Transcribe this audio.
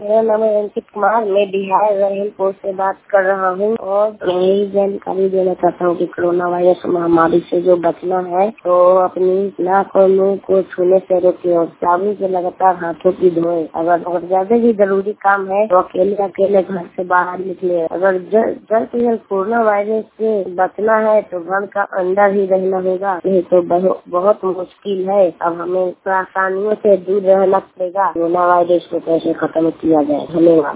मेरा नाम है अंकित कुमार। मैं बिहार रहीमपुर से बात कर रहा हूँ और यही जानकारी देना चाहता हूँ कि कोरोना वायरस महामारी से जो बचना है तो अपनी नाक और मुंह को छूने से रोके और साबुन से लगातार हाथों की धोए। अगर ज्यादा ही जरूरी काम है तो अकेले घर से बाहर निकले। अगर जल्द से जल्द कोरोना वायरस से बचना है तो घर का अंदर ही रहना होगा, नहीं तो बहुत मुश्किल है। अब हमें परेशानियों से दूर रहना पड़ेगा। कोरोना वायरस को कैसे खत्म किया जाए। धन्यवाद।